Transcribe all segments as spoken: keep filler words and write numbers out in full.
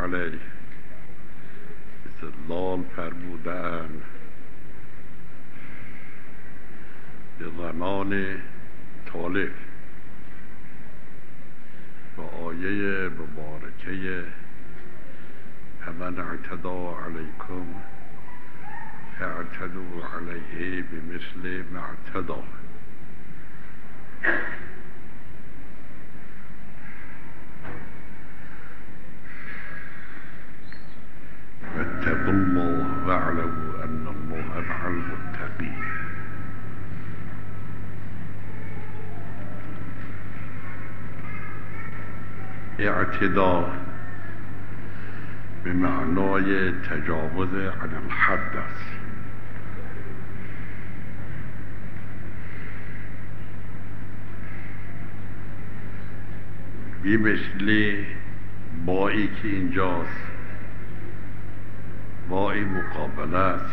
علیه استدلال فرمودند به زمان طالب و آیه مبارکه فمن اعتدى علیکم فاعتدوا علیه بمثل ما اعتدى. واتقوا الله واعلموا ان الله مع المتقین. اعتدا به معنای تجاوز عن الحد است. بی مثلی بایی که اینجاست بایی مقابله است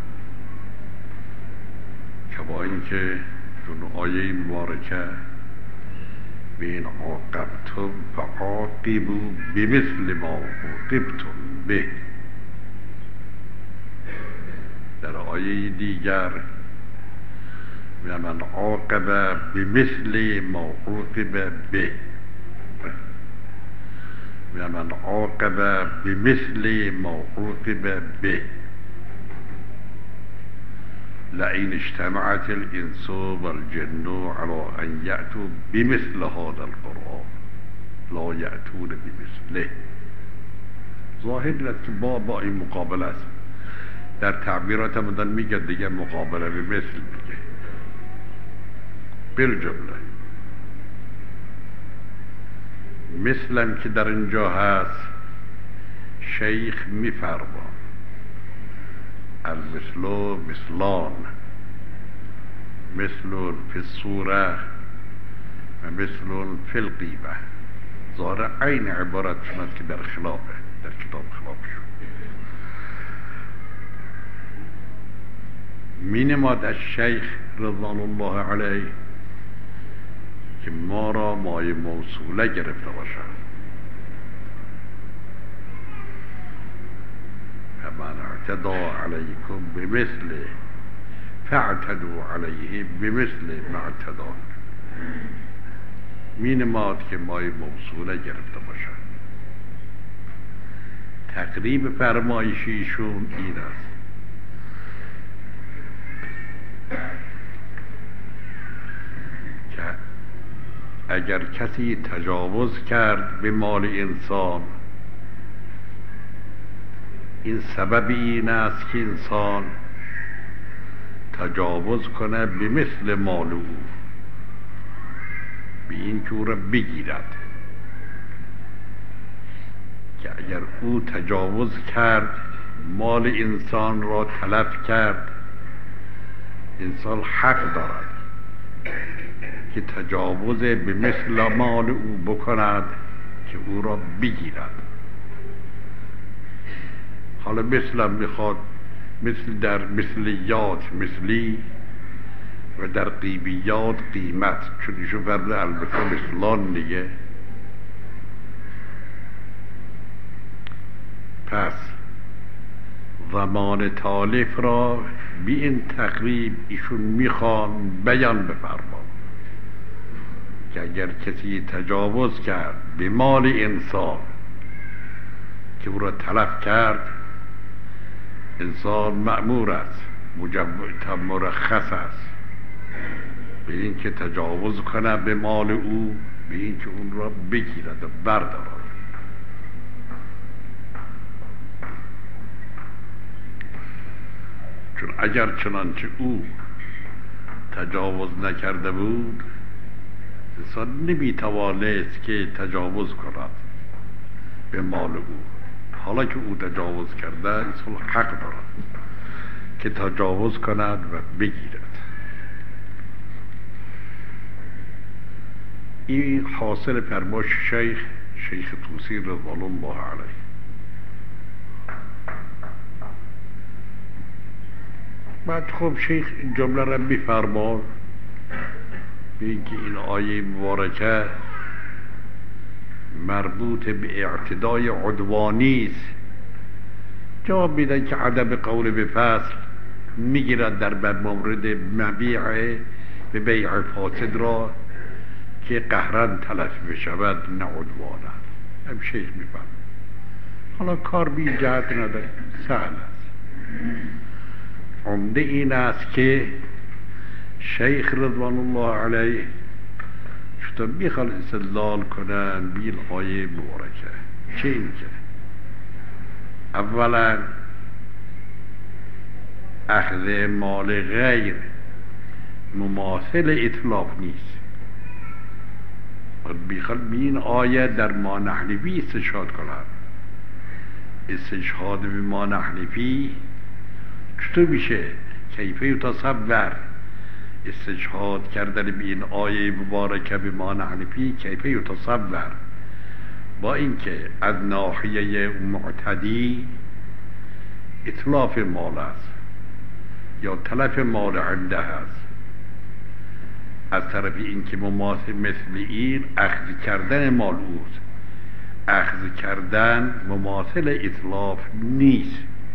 که با اینکه چون آیه مبارکه بین عاقبتم فعاقبوا بمثل ما عوقبتم به، در آیه دیگر و من عاقب بمثل ما عوقب به و من عاقب بمثل ما عوقب به لئن اجتمعت الانس والجن على ان یأتوا بمثل هذا القرآن لا یأتون بمثله. ظاهر است که با با این مقابله است. در تعبیرات مدن میگه دیگه مقابله به مثل میگه بالجمله. مثلا که در اینجا هست شیخ میفرما المثل مثلان، مثل فی الصوره و مثل فی القیمه. ظاهر عین عبارت شد که در خلافه، در کتاب خلاف شد. می نماد از شیخ رضوان الله علیه که ما را مایه موصوله گرفته باشد. فمن اعتدى علیکم بمثل فاعتدوا علیه بمثل ما اعتدى. می نماد که مایه موصوله گرفته باشد. تقریب فرمایش ایشون این است که اگر کسی تجاوز کرد به مال انسان، این سبب این است که انسان تجاوز کنه به مثل مال او، به این که او را بگیرد. که اگر او تجاوز کرد مال انسان را تلف کرد، انسان حق دارد که تجاوز به مثل مال او بکند که او را بگیرد. حالا مثلا میخواد مثل در مثلیات مثلی و در قیبیات قیمت، چون ایشون فرد البته مثلان دیگه. پس زمان تالیف را بی این تقریب ایشون میخوان بیان بفرما که اگر کسی تجاوز کرد به مال انسان که او را تلف کرد، انسان مأمور است، مرخص است به این که تجاوز کنه به مال او، به این که اون را بگیرد و بردارد. چون اگر چنانچه او تجاوز نکرده بود، انسان نمیتوانست که تجاوز کند به مال او. حالا که او تجاوز کرده، انسان حق دارد که تجاوز کند و بگیرد. این حاصل فرمایش شیخ شیخ طوسی رضوان الله علیه. بعد خب شیخ این جمله را میفرماد بگه این آیه مبارکه مربوط به اعتدای عدوانی است. جواب میدن که ادب قول به فصل میگیرد در مورد مبیع به بیع فاسد را که قهرن تلف بشود نه عدوانا. هم شیخ میفهم. حالا کار بی جهت نداره، سهل است. عمده این است که شیخ رضوان الله علیه چطور میخواد استدلال کنن بین آیه مبارکه. چه این که اولا اخذ مال غیر مماثل اتلاف نیست. میخواد بین آیه در ما نحنفی استشهاد کنن. استشهاد به ما نحنفی چطور میشه؟ کیفه یتصور استشهاد کردن به این آیه مبارکه به ما نحنفی کیفه یتصور، با اینکه از ناحیه معتدی اتلاف مال است یا تلف مال عنده است، از طرف اینکه مماثل مثل این اخذ کردن مال اوست. اخذ کردن مماثل اتلاف نیست،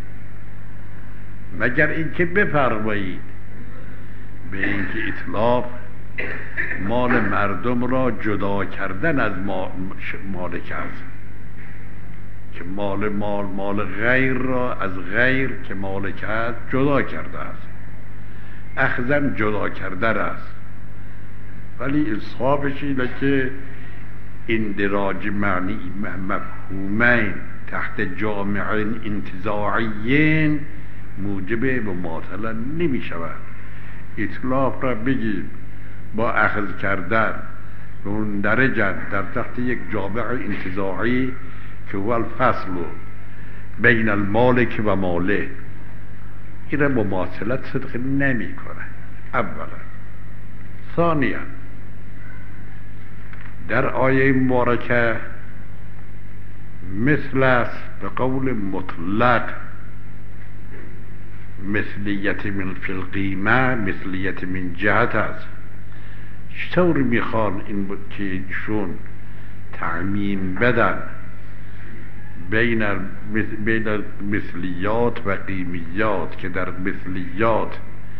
مگر اینکه بفرمایید به اینکه اتلاف مال مردم را جدا کردن از مالک است، که مال مال مال غیر را از غیر که مالک است جدا کرده است. اخذن جدا کردن است، ولی انصافش اینه که اندراج معنی مفهومین تحت جامعین انتزاعیین موجب مماثله نمی شود. اطلاف را بگیم با اخذ کردن به اون درجه در تحت یک جامعه انتزاعی که هو الفصل بین المالک و ماله، این را مماثلت صدق نمی کنه. اولا. ثانیا در آیه مبارکه مثل است به قول مطلق، مثلیت من فی القیمه مثلیت من جهت است. چطور میخوان این بود که ایشون تعمیم بدن بین بین مثلیات و قیمیات، که در مثلیات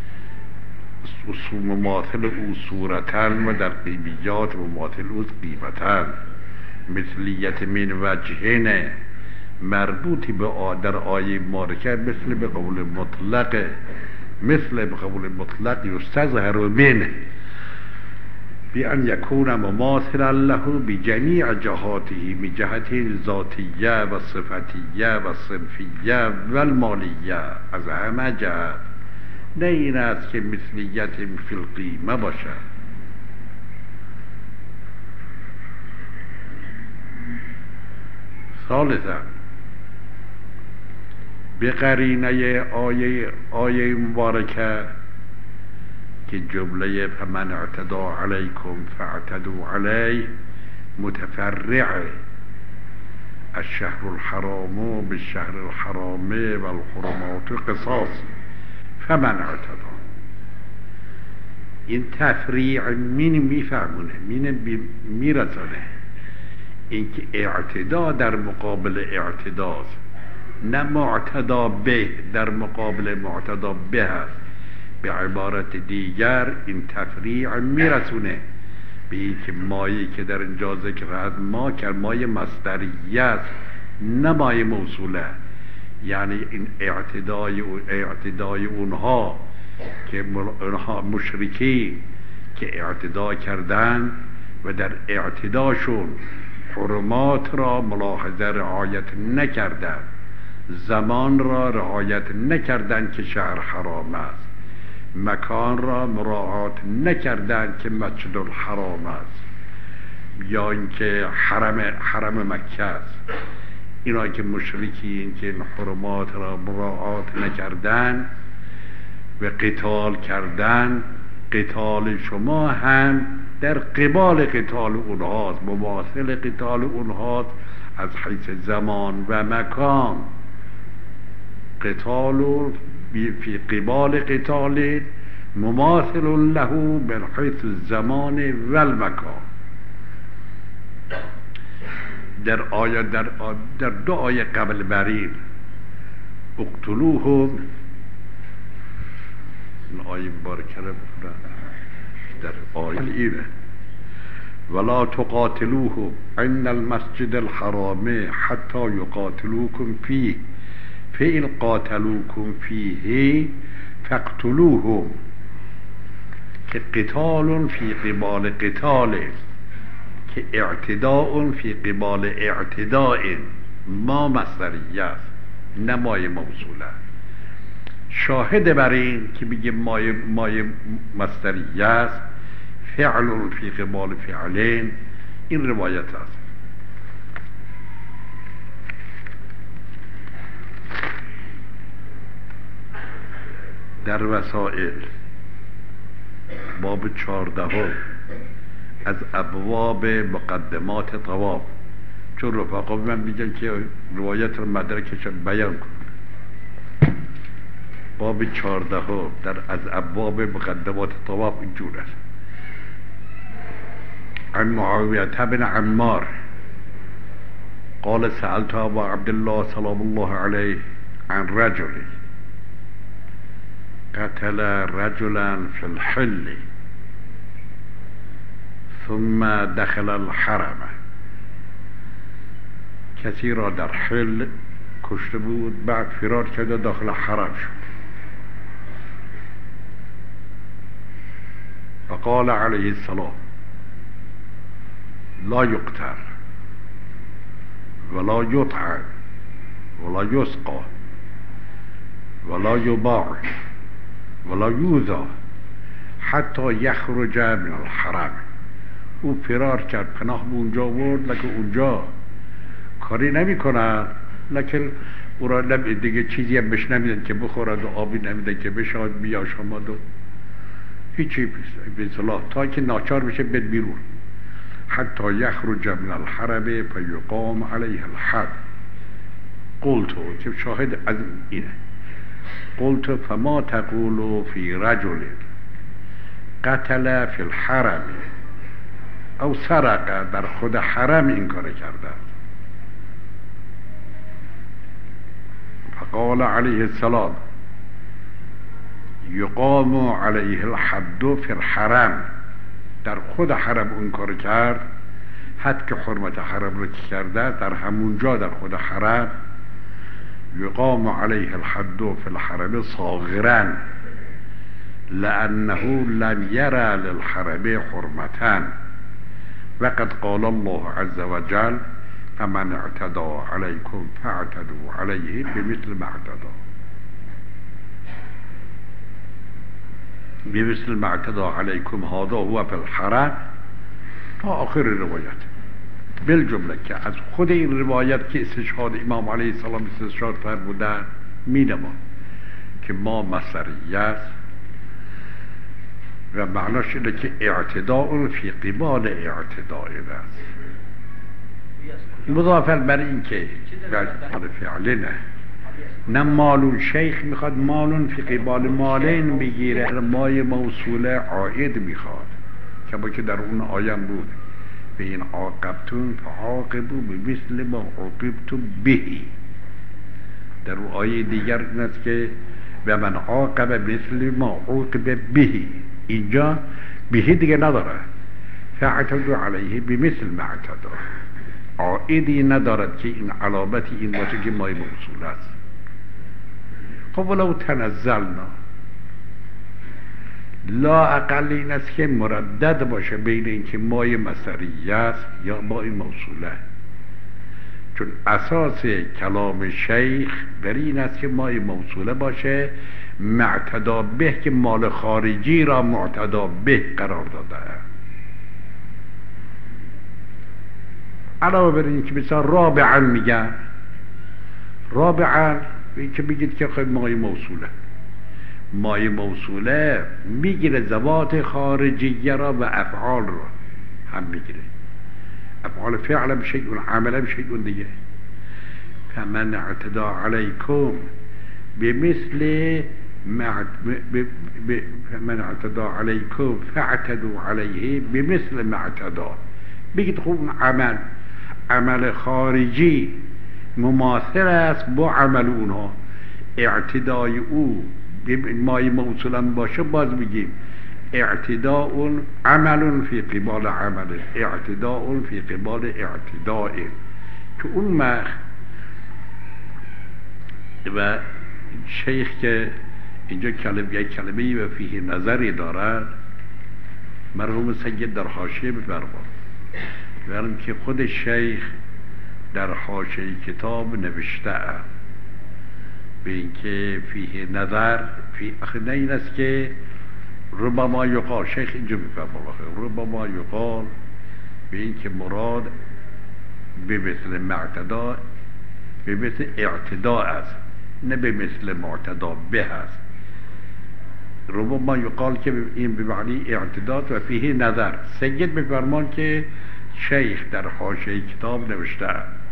مماثل او صورتن و در قیمیات مماثل او قیمتن. مثلیت من وجهن مربوطی به در آیه مبارکه مثل به قول مطلق، مثل به قول مطلق یستظهر من بأن یکون مماثلا له بجمیع جهاته، من جهت ذاتیه و صفتیه و صنفیه و المالیه، از همه جهت. نه این است که مثلیت فی القیمه باشد. ثالثا به قرینه آیه آیه مبارکه که جمله فمن اعتدا علیکم فاعتدوا علیه متفرع الشهر الحرام بالشهر الحرام والحرمات قصاص فمن اعتدا. این تفریع مین میفهمونه، مین میرسانه اینکه اعتدا در مقابل اعتداست، نه معتدا به در مقابل معتدا به است. به عبارت دیگر این تفریع میرسونه به اینکه مایی که در اینجا ذکر است ما که مای مصدریه است نه مای موصوله. یعنی این اعتدای اعتدای اونها که اونها مشرکی که اعتدا کردن و در اعتداشون حرمات را ملاحظه رعایت نکردن، زمان را رعایت نکردن که شهر حرام است، مکان را مراعات نکردن که مسجد الحرام است، یا اینکه حرم حرم مکه است. اینا که مشرکین که این حرمات را مراعات نکردن و قتال کردن، قتال شما هم در قبال قتال اونهاست، مماثل قتال اونهاست از حیث زمان و مکان. قتال فی قبال قتال مماثل له من حیث الزمان و المکان. در آیه در, در دو آیه قبل برین اقتلوهم، این آیه مبارکه رو در آیه اینه ولا تقاتلوهم عند المسجد الحرام حتى يقاتلوكم فيه فإن قاتلوكم فيه فاقتلوهم، که قتال فی قبال قتال، که اعتداء فی قبال اعتداء، ما مصدریه است نه مایه موصوله. شاهد بر این که بگه مایه, مایه مصدریه است فعل فی قبال فعلین، این روایت است. در وسائل باب چهارده از ابواب مقدمات طواف، چون رفقا من میگن که روایت رو مدرکش بیان کن. باب چهارده در از ابواب مقدمات طواف اینجور است. عن معاویه بن عمار قال سألت ابا عبدالله سلام الله علیه عن رجل قتل رجلا في الحل ثم دخل الحرم، کسی را در حل کشته بود بعد فرار کرده داخل حرم شد. فقال علیه السلام لا يقتل ولا يطعن ولا يسقى ولا يباع ولا یوزا حتی یخرج من الحرم. او فرار کرد، پناه به اونجا برد، لکه اونجا کاری نمی کنن، لکن او را دیگه چیزی هم بهش نمیدن که بخورد و آبی نمیدن که بشاد بیاشامد و هیچی به صلاح تا که ناچار بشه بد بیرون. حتی یخرج من الحرم فیقام علیه الحد. قلتو که شاهد از اینه، قلت فما تقول في رجل قتل في الحرم او سرق، در خود حرم این کار کرده. فقال علیه السلام یقام علیه الحد في الحرم، در خود حرم اون کار کرد، حد که حرمت حرم رو کرده در همونجا در خود حرم. یقام علیه الحد فی الحرم صاغرا لانه لم یرى للحرم حرمتا وقد قال الله عز وجل فمن اعتدى علیکم فاعتدوا علیه بمثل ما اعتدى بمثل ما اعتدى علیکم هذا هو فی الحرم تا آخر روایت. بالجمله که از خود این روایت که استشهاد امام علیه السلام استشهاد فرمودن می‌نماید که ما مصدریه است و معناش اینه که اعتداء فی قبال اعتداء است، مضافاً بر این که فعلی نه نه مالون شیخ میخواد مالون فی قبال مالین بگیره، مای موصوله عائد میخواد که با که در اون آیم بود به این عاقبتون فعاقبوا بمثل ما عوقبتم بهی. در اون آیه دیگر این است که و من عاقب مثل ما عوقب بهی، اینجا بهی دیگه نداره، فاعتدوا علیه بمثل ما اعتدى، عائدی ندارد که این علامتی این باشه که مای موصول است. خب ولو تنزلنا، لا اقل این است که مردد باشه بین این که مای مصدریه است یا مای موصوله، چون اساس کلام شیخ بر این است که مای موصوله باشه، معتدا به که مال خارجی را معتدا به قرار داده. علاوه بر این که مثلا رابعا میگن، رابعا این که بگید که خیلی مای موصوله، مای موصوله میگیره ذوات خارجیه را و افعال را هم میگیره، افعال فعل هم شیء عمل هم شیء دیگه. فمن اعتدا علیکم بمثل من اعتدا علیکم فاعتدوا علیه بمثل ما اعتدا، بگید خوب عمل عمل خارجی مماثل است با عمل اونها. اعتدای او مای موصولا باشه باز میگیم اعتداء عمل فی قبال عمل، اعتداء فی قبال اعتداء، که اون مخ و شیخ که اینجا کلمه یک کلمه و فیه نظری دارد، مرحوم سید در حاشیه بفرماد برم که خود شیخ در حاشیه کتاب نوشته است به اینکه فیه نظر فی اخی این است که ربما یقال، شیخ اینجا بفرماد ربما یقال به اینکه مراد به مثل معتدا به مثل اعتدا است، نه به مثل معتدا به است. ربما یقال که این به معنی اعتداد و فیه نظر. سید بفرمان که شیخ در حاشیه کتاب نوشته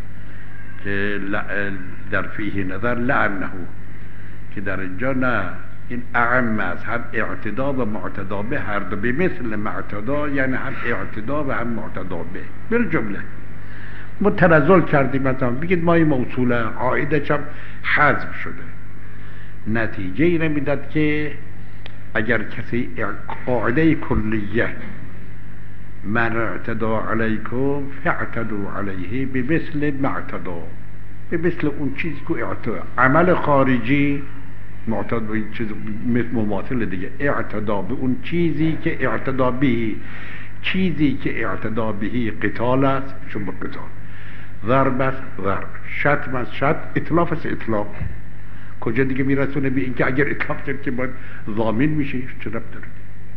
که در فیه نظر لعنه، که در اینجا نه، این اعم است، هم اعتدا و معتدا به هر دو به مثل معتدا، یعنی هم اعتدا و هم معتدا به بالجمله. ما تنزل کردیم مثلا بگید مای موصوله عایدش هم حذف شده، نتیجه ای نمیداد که اگر کسی قاعده کلیه من اعتدا علیکم فاعتدوا علیه به مثل معتدا، به مثل اون چیزی که اعتدا عمل خارجی معتدا به این چیز مثل مماثل دیگه، اعتدا به اون چیزی که اعتدا بهی، چیزی که اعتدا بهی قتال است چون به قتال، ضرب است ضرب، شتم است شتم، اطلاف است اطلاف. کجا دیگه میرسونه به اینکه اگر اطلاف کرد که باید ضامن میشه؟ چه ربط داره؟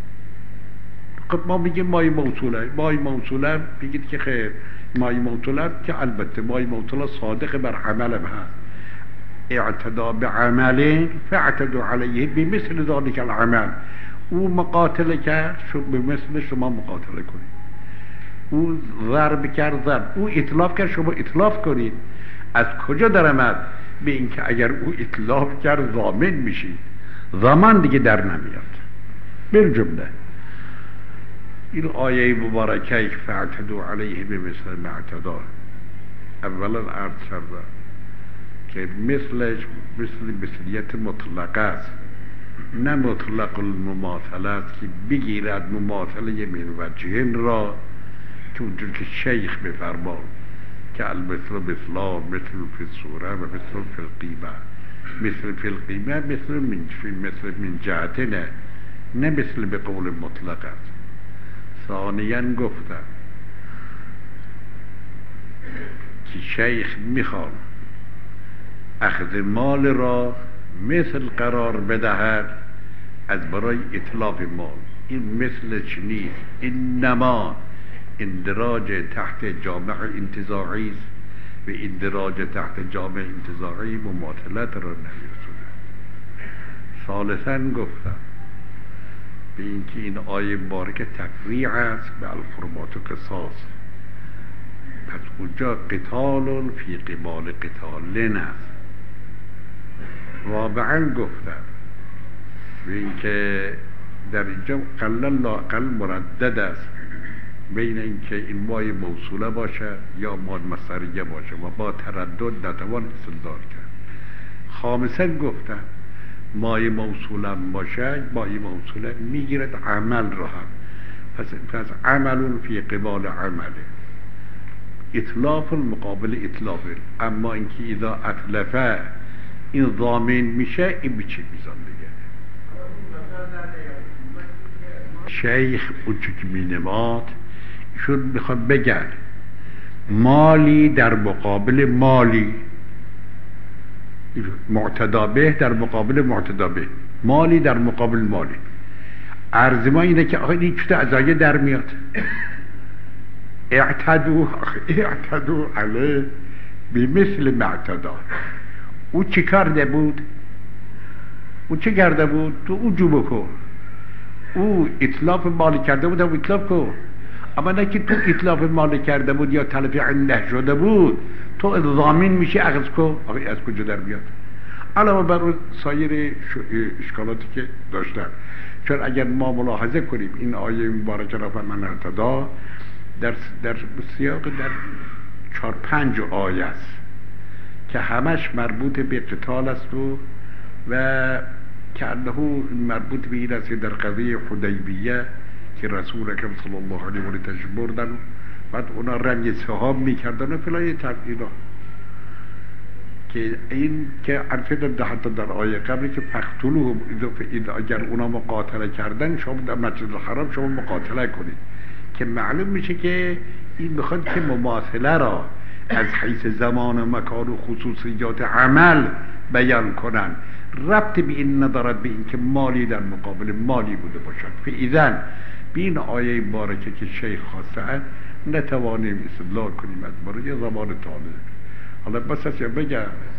خب ما میگیم مای موصوله، مای موصوله بگید که خیر مای موصوله که البته مای موصوله صادق بر عملم هست، اعتدا به عمل فاعتدوا علیه بمثل ذلك العمل، او مقاتله کرد شو به مثل شما مقاتله کنید، او ضرب کرد ضرب، او اطلاف کرد شما اطلاف کنید. از کجا درآمد؟ به اینکه اگر او اطلاف کرد ضامن میشید، ضمان دیگه در نمیاد. بالجمله این آیه مبارکه فاعتدوا علیه بمثل ما اعتدا، اولا عرض کرده که مثلش مثل مثلیت مطلقه است، نه مطلق المماثله است که بگیرد مماثله من وجهین را که اونجور که شیخ بفرمان که المثل مثلا مثل فی الصوره و مثل فی القیمه، مثل فی القیمه مثل من مثل من جهتنه، نه مثل به قول مطلق است. ثانیاً گفتم که شیخ میخوان اخذ مال را مثل قرار بدهد از برای اطلاق مال، این مثلش نیست، انما اندراج تحت جامع انتزاعی است و اندراج تحت جامع انتزاعی مماثلت را نمیرسونه. ثالثاً گفتم به اینکه این آیه مبارکه تفریع است به الحرمات و قصاص، پس اونجا قتال فی قبال قتال است. رابعاً گفتم به اینکه در اینجا قلل لاقل مردد است بین اینکه این مای موصوله باشه یا ماد مصدریه باشه و با تردد نتوان استدلال کرد. خامساً گفتم مای موصوله باشه مای موصوله میگیرد عمل را هم، پس, پس عمل فی قبال عمله، اطلاف مقابل اطلاف. اما اینکه اذا اطلفه این ضامن میشه، این بچه میزان دیگه. شیخ اونچه که مینماد ایشون میخواد بگن مالی در مقابل مالی، معتدا به در مقابل معتدا به، مالی در مقابل مالی. عرض ما اینه که آخه این چطور از آیه در میاد اعتدو اعتدو علیه بمثل معتدا. او چی کرده بود؟ او چی کرده بود؟ تو او جو بکن، او اطلاف مالی کرده بود، او اطلاف کن. اما نه که تو اطلاف مالی کرده بود یا تلف عنده شده بود تو ضامن میشه اخذ کن. آقا از کجا در بیاد؟ علاوه بر سایر اشکالاتی که داشتن، چون اگر ما ملاحظه کنیم این آیه مبارکه را من اعتدا در در سیاق در چهار پنج آیه است که همش مربوط به قتال است و و که انه مربوط به این است در قضیه حدیبیه که رسول اکرم صلی الله علیه و آله تشریف بردن، بعد اونا رنگ سهام میکردن و فلان تفصیلا که این که عرفه در حتی در آیه قبلی که فقتلوهم اگر اونا مقاتله کردن شما در مسجد الحرام شما مقاتله کنید، که معلوم میشه که این میخواد که مماثله را از حیث زمان و مکان و خصوصیات عمل بیان کنن، ربط به این ندارد به این که مالی در مقابل مالی بوده باشد. فاذن به این آیه مبارکه که شیخ خواسته نتوانیم استدلال کنیم از برای زمان طالب. حالا بس است یا بگم